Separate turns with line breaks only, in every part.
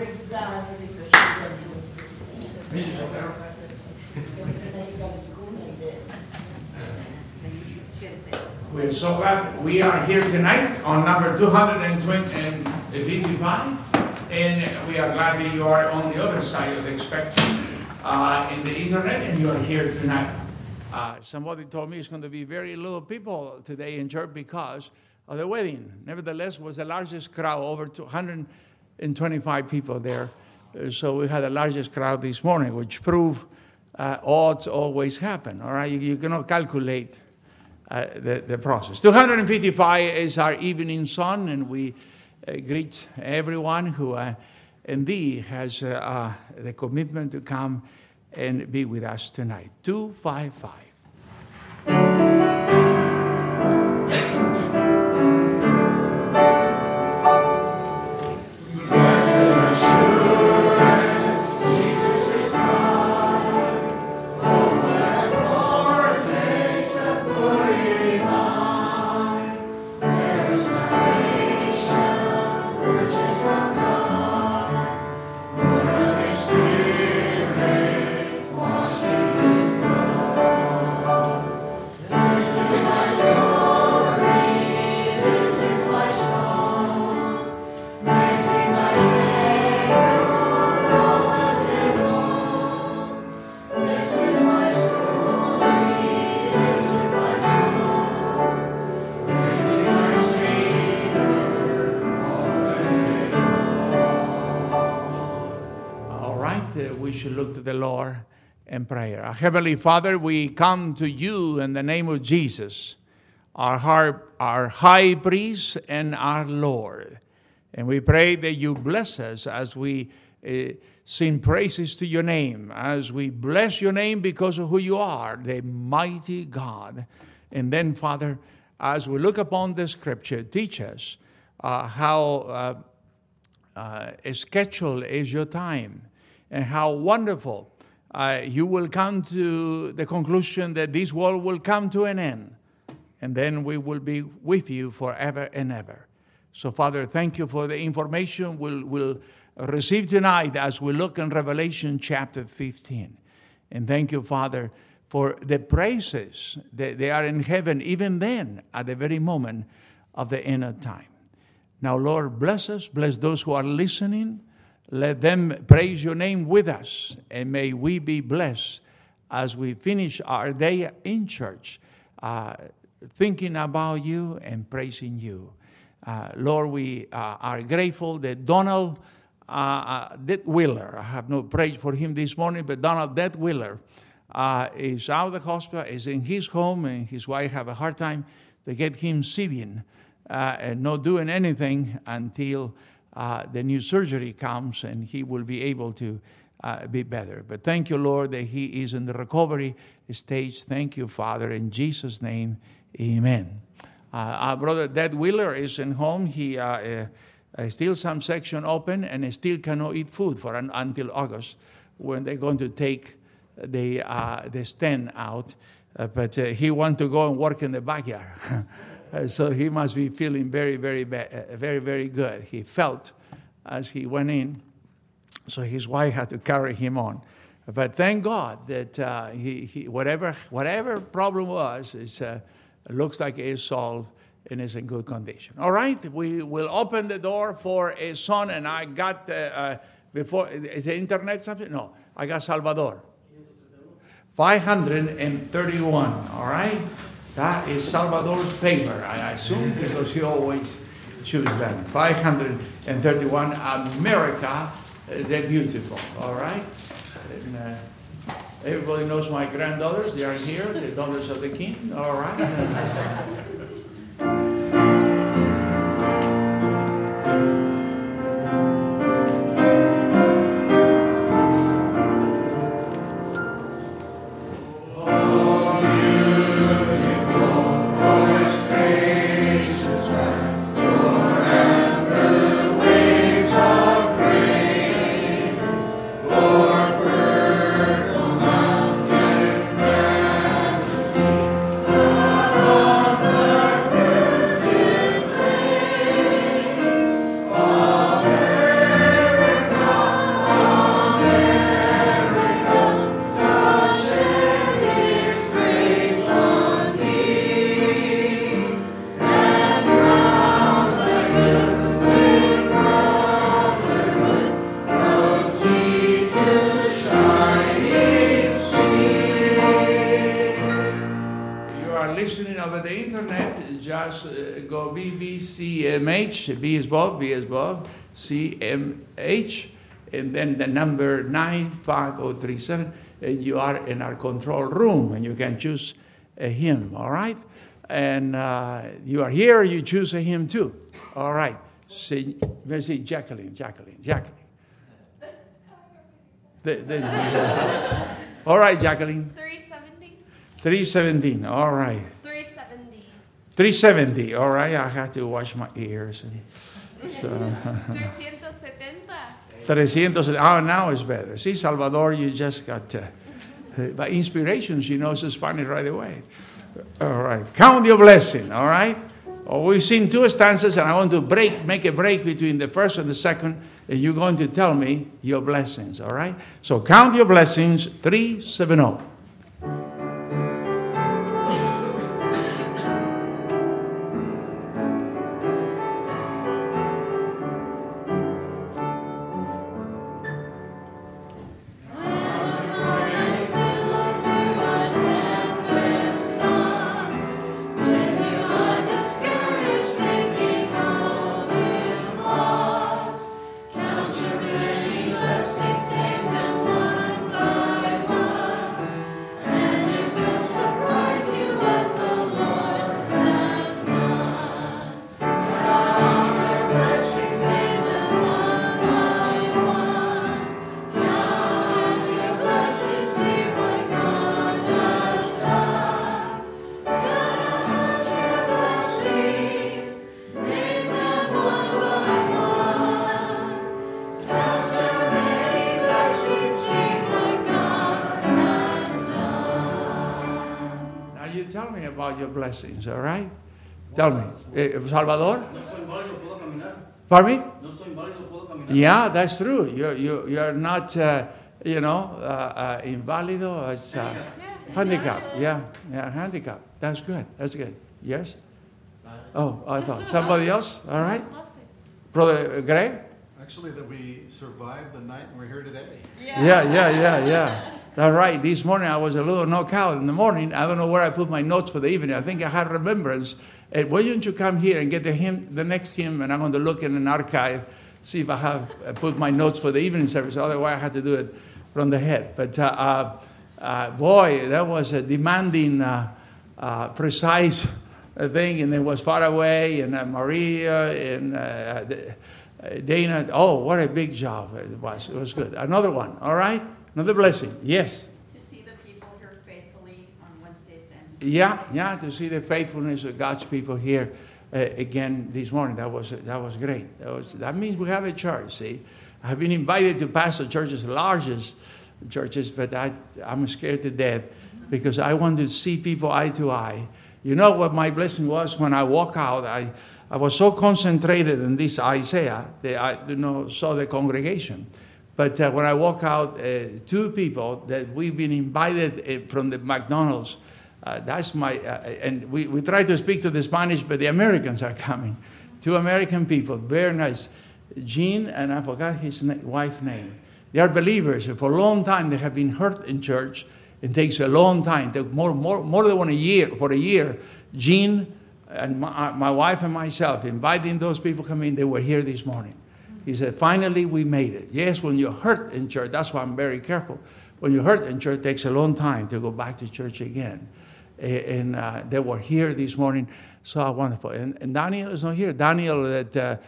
We're so glad we are here tonight on number 255, and we are glad that you are on the other side of the spectrum in the internet, and you are here tonight. Somebody told me it's going to be very little people today in church because of the wedding. Nevertheless, it was the largest crowd, over 225 people there. So we had the largest crowd this morning, which prove odds always happen. All right, you cannot calculate the process. 255 is our evening sun, and we greet everyone who indeed has the commitment to come and be with us tonight. 255. We should look to the Lord in prayer. Our Heavenly Father, we come to you in the name of Jesus, our high priest and our Lord. And we pray that you bless us as we sing praises to your name, as we bless your name because of who you are, the mighty God. And then, Father, as we look upon the scripture, teach us how scheduled is your time, and how wonderful you will come to the conclusion that this world will come to an end. And then we will be with you forever and ever. So, Father, thank you for the information we'll receive tonight as we look in Revelation chapter 15. And thank you, Father, for the praises that they are in heaven, even then, at the very moment of the end of time. Now, Lord, bless us. Bless those who are listening. Let them praise your name with us, and may we be blessed as we finish our day in church, thinking about you and praising you. Lord, we are grateful that Donald Detwiller, I have no praise for him this morning, but Donald Detwiller is out of the hospital, is in his home, and his wife have a hard time to get him sitting and not doing anything until the new surgery comes and he will be able to be better. But thank you, Lord, that he is in the recovery stage. Thank you, Father, in Jesus' name, amen. Our brother Detwiller is in home. He still some section open and still cannot eat food for until August when they're going to take the stent out. But he wants to go and work in the backyard. So he must be feeling very, very bad, very, very good. He felt as he went in, so his wife had to carry him on. But thank God that he whatever problem was, it looks like it is solved and is in good condition. All right, we will open the door for a son, and I got before is the internet something? No, I got Salvador. 531. All right. That is Salvador's favor, I assume, because he always chooses them. 531, America the Beautiful, all right? And, everybody knows my granddaughters. They are here, the daughters of the King, all right? just go BBCMH. B is Bob, CMH, and then the number 95037, and you are in our control room, and you can choose a hymn, all right? And you are here, you choose a hymn too, all right? Let's see, Jacqueline. All right, Jacqueline. 317, all right. 370, all right. I have to wash my ears. So. 370. Oh, now it's better. See, Salvador, you just got, by inspiration, she knows the Spanish right away. All right. Count your blessing, all right? Oh, we've seen two stanzas, and I want to make a break between the first and the second, and you're going to tell me your blessings, all right? So count your blessings, 370. Tell me about your blessings, all right? Tell me. Salvador? Pardon me? Yeah, that's true. You're not, invalido. It's handicap. Yeah, handicap. That's good. Yes? Oh, I thought. Somebody else? All right? Brother Greg?
Actually, that we survived the night and we're here today.
Yeah. All right. This morning I was a little knocked out in the morning. I don't know where I put my notes for the evening. I think I had remembrance. Why don't you come here and get the next hymn, and I'm going to look in an archive, see if I have put my notes for the evening service. Otherwise, I had to do it from the head. But boy, that was a demanding, precise thing, and it was far away, and Maria and Dana. Oh, what a big job it was. It was good. Another one. All right. Another blessing, yes.
To see the people here faithfully on Wednesdays and
yeah, to see the faithfulness of God's people here again this morning. That was great. That means we have a church. See, I've been invited to pastor churches, largest churches, but I'm scared to death because I want to see people eye to eye. You know what my blessing was when I walk out? I was so concentrated in this Isaiah that I saw the congregation. But when I walk out, two people that we've been invited from the McDonald's, that's my, and we try to speak to the Spanish, but the Americans are coming. Two American people, very nice. Jean, and I forgot his wife's name. They are believers. For a long time, they have been hurt in church. It takes a long time. It took more than a year. For a year, Jean and my wife and myself, inviting those people come in, they were here this morning. He said, finally, we made it. Yes, when you're hurt in church, that's why I'm very careful. When you're hurt in church, it takes a long time to go back to church again. And they were here this morning. So wonderful. And Daniel is not here. Daniel, that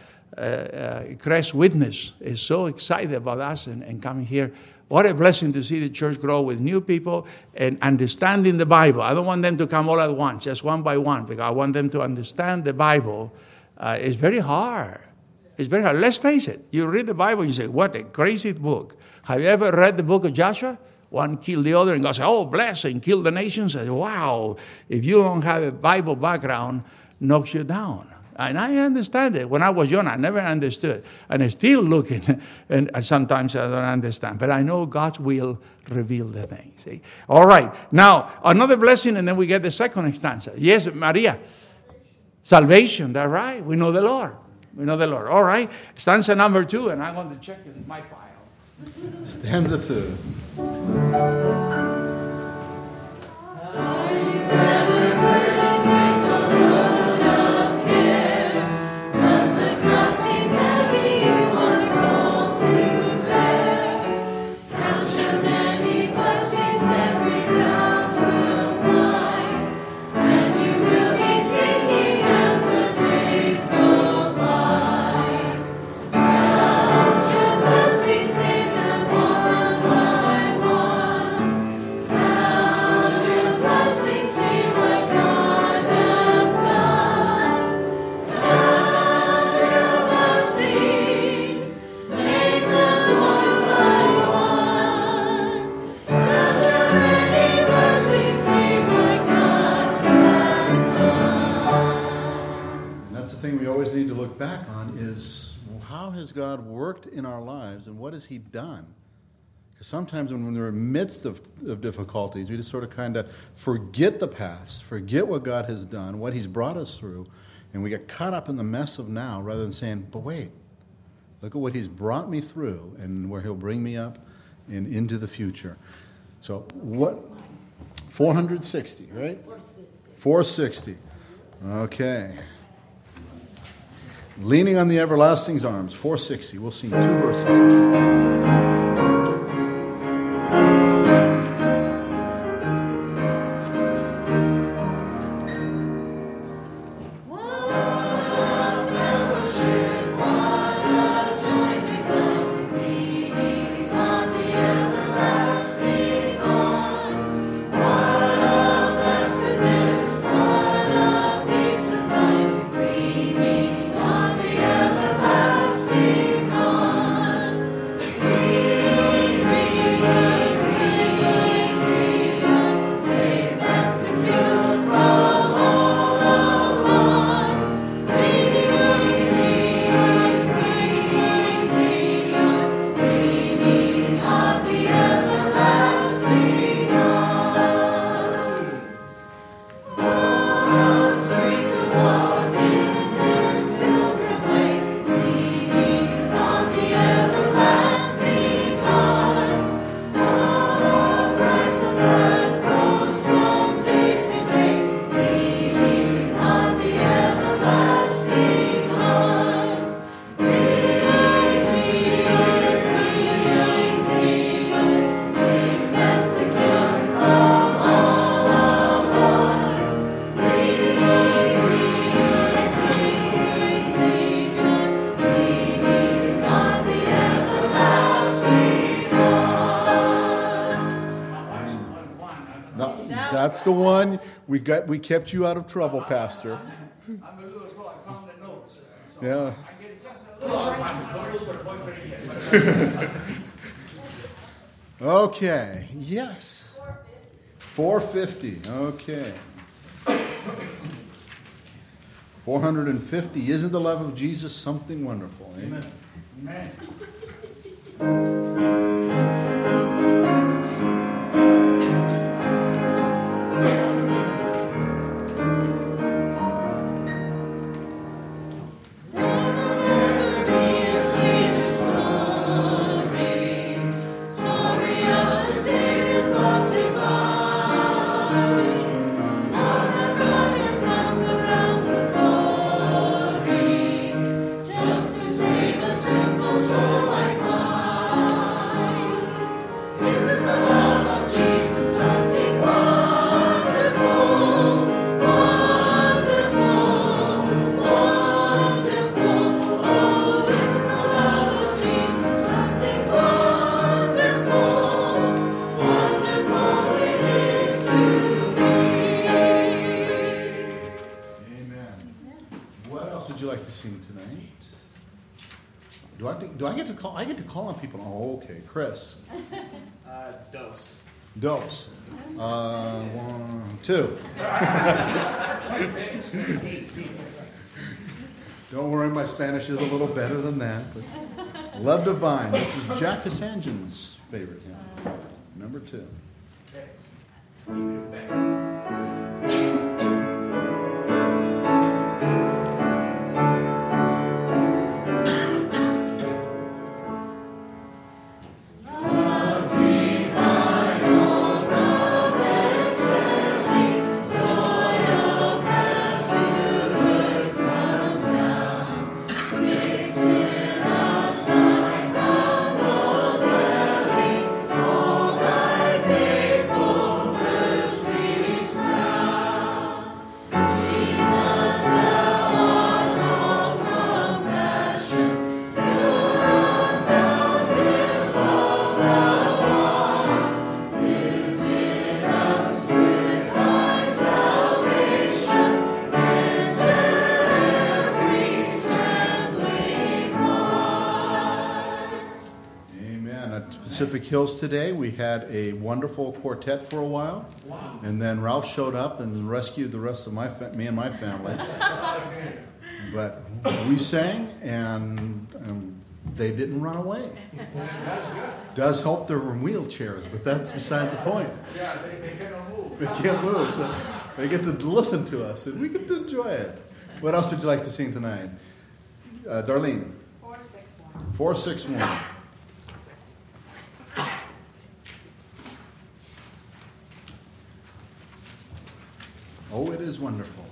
Crest Witness, is so excited about us and coming here. What a blessing to see the church grow with new people and understanding the Bible. I don't want them to come all at once, just one by one, because I want them to understand the Bible. It's very hard. It's very hard. Let's face it. You read the Bible, you say, what a crazy book. Have you ever read the book of Joshua? One killed the other, and God said, oh, bless and kill the nations. I said, wow, if you don't have a Bible background, knocks you down. And I understand it. When I was young, I never understood. And I'm still looking, and sometimes I don't understand. But I know God's will reveal the thing. See? All right. Now, another blessing, and then we get the second stanza. Yes, Maria. Salvation, that's right. We know the Lord. All right. Stanza number 2, and I'm going to check in my file.
Stanza 2.
Are you ever burdened with the load
has God worked in our lives and what has he done? Because sometimes when we're in the midst of difficulties, we just sort of kind of forget the past, forget what God has done, what he's brought us through, and we get caught up in the mess of now rather than saying, but wait, look at what he's brought me through and where he'll bring me up and into the future. So what? 460, right? 460. Okay. Leaning on the everlasting's arms, 460. We'll sing 2 verses. That's the one. We kept you out of trouble, Pastor.
I'm a little slow. I found the notes. So
Yeah.
I get just a little.
Okay. Yes. 450. Okay. 450. Isn't the love of Jesus something wonderful? Amen.
Amen.
Do I get to call? I get to call on people. Oh, okay, Chris.
Dose.
Dose. 1, 2. Don't worry, my Spanish is a little better than that. But Love Divine. This is Jack Kasanjan's favorite hymn. Number 2. Pacific Hills today. We had a wonderful quartet for a while, and then Ralph showed up and rescued the rest of me and my family. But we sang, and they didn't run away. Does help they're in wheelchairs, but that's beside the point.
Yeah, they cannot move.
They can't move, so they get to listen to us, and we get to enjoy it. What else would you like to sing tonight? Darlene?
461.
461. Oh, it is wonderful.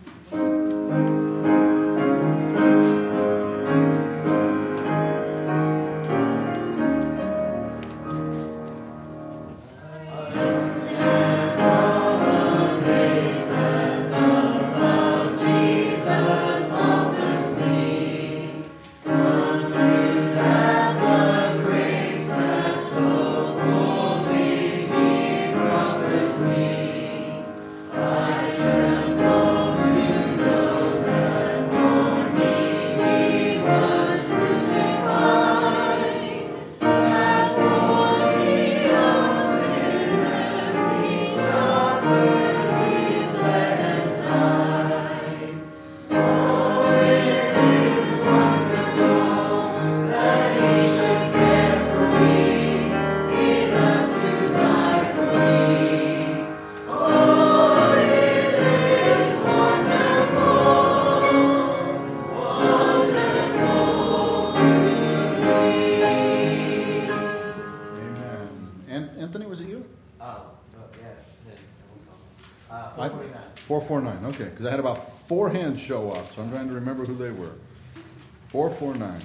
Anthony, was it you?
Oh, yeah. Then, 449.
449, okay, because I had about 4 hands show up, so I'm trying to remember who they were. 449.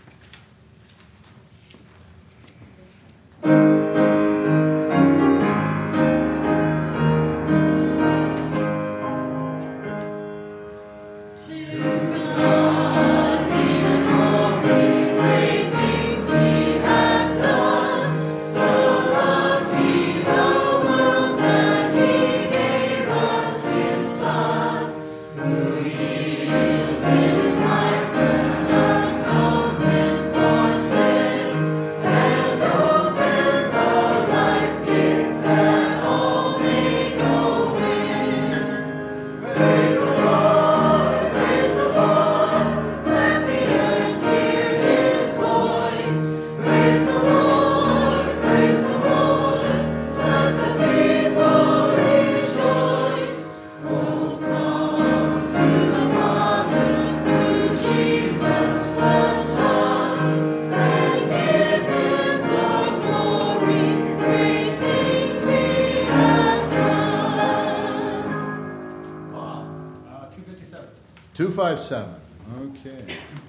$257. Okay.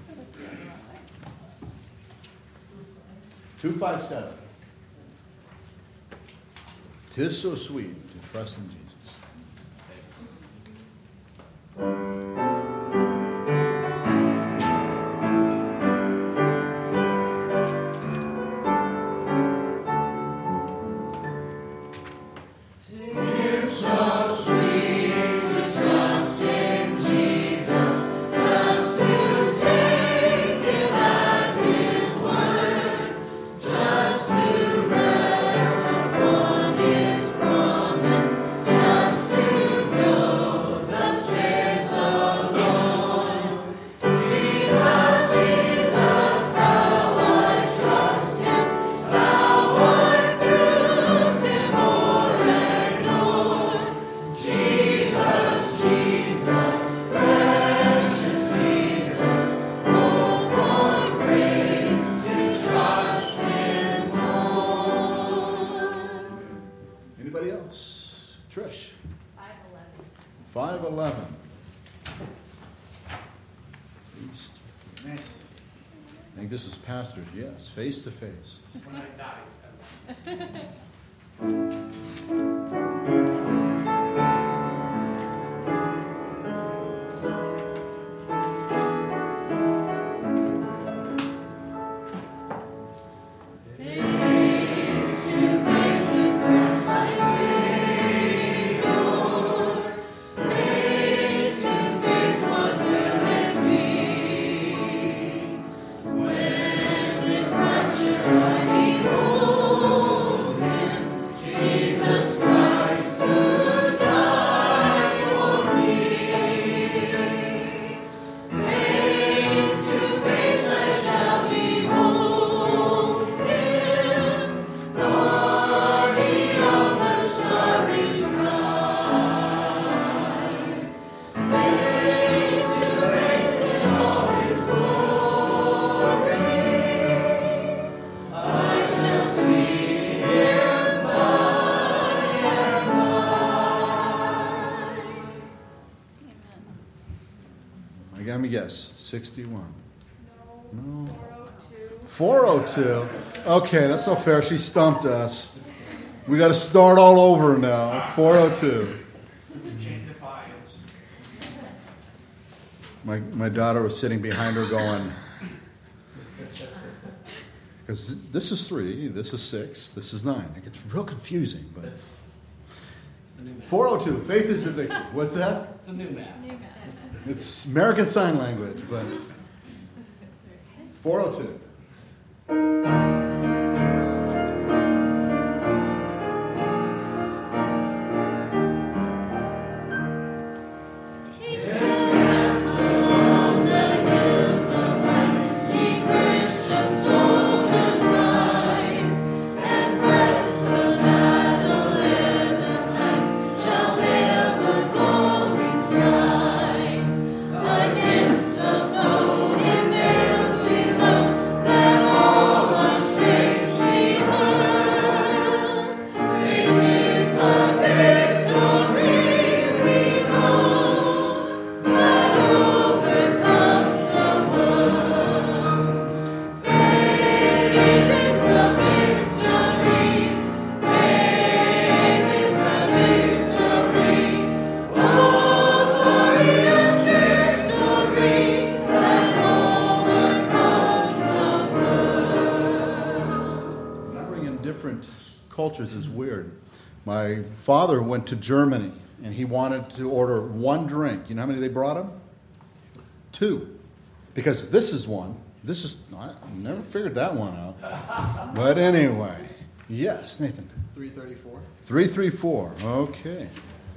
257. 'Tis so sweet to trust in Jesus. Anybody else? Trish?
511.
511. I think this is pastors, yes, face to face.
When I die.
Jesus Christ.
me guess. 61. No.
402.
402. Okay, that's not fair. She stumped us. We got to start all over now. 402.
Chain defiance.
My daughter was sitting behind her going, because this is 3, this is 6, this is 9. It gets real confusing, but 402. Faith is the victory. What's that?
It's a new math.
It's American Sign Language, but 402. Cultures is weird. My father went to Germany and he wanted to order one drink. You know how many they brought him? 2. Because this is one. This is, I never figured that one out. But anyway, yes, Nathan.
334.
334, okay.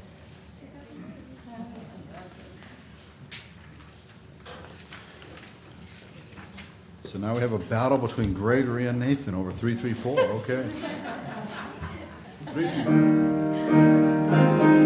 So now we have a battle between Gregory and Nathan over 334, okay. 334.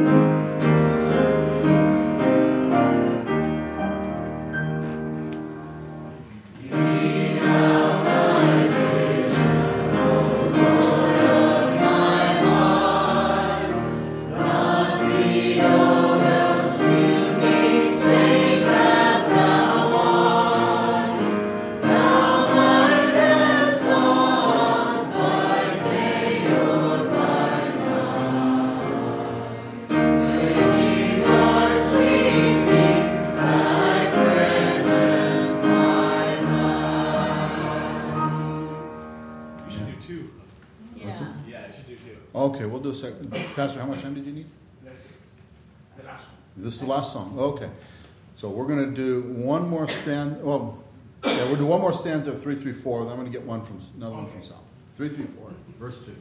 Okay, we'll do a second. Pastor, how much time did you need?
The last one.
This is the last song. Okay. So we're going to do one more stanza. Well, yeah, we'll do one more stanza of 334. Then I'm going to get another one from Sal. 334, verse 2.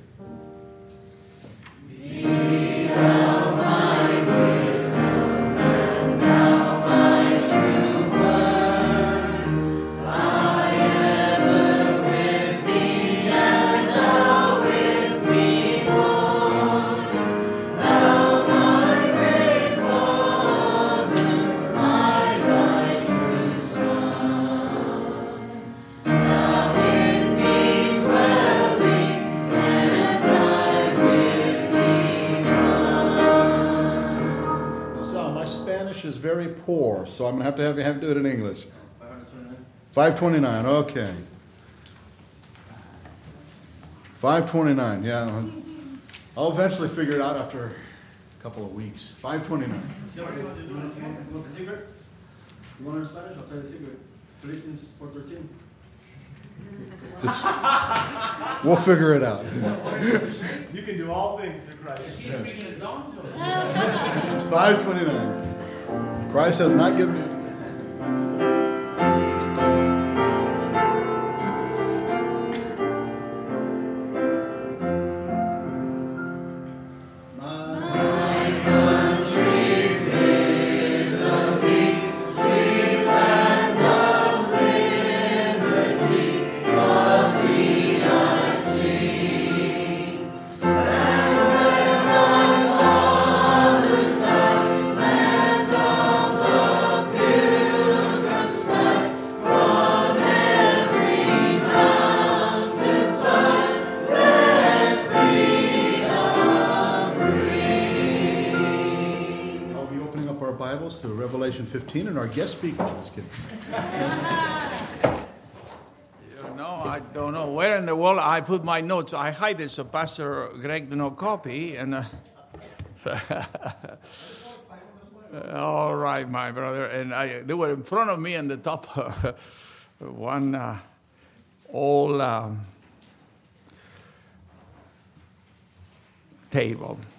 Be thou my wisdom, and thou my true word. I ever with thee, and thou with me, Lord. Thou my great Father, thy true Son. Thou in me dwelling, and I with thee run. Now, Sal, my Spanish is very poor, so I'm going to have you do it in English. 529, okay. 529, yeah. I'll eventually figure it out after a couple of weeks. 529.
You want the secret? You want to learn Spanish? I'll tell you the secret. Philippians 4:13.
We'll figure it out.
You can do all things through Christ.
She's speaking in tongues.
529. Christ has not given me.
Land of the
15 and our guest speaker. Just kidding.
I don't know where in the world I put my notes. I hide it so Pastor Greg do not copy. And all right, my brother. And they were in front of me on the top one old table.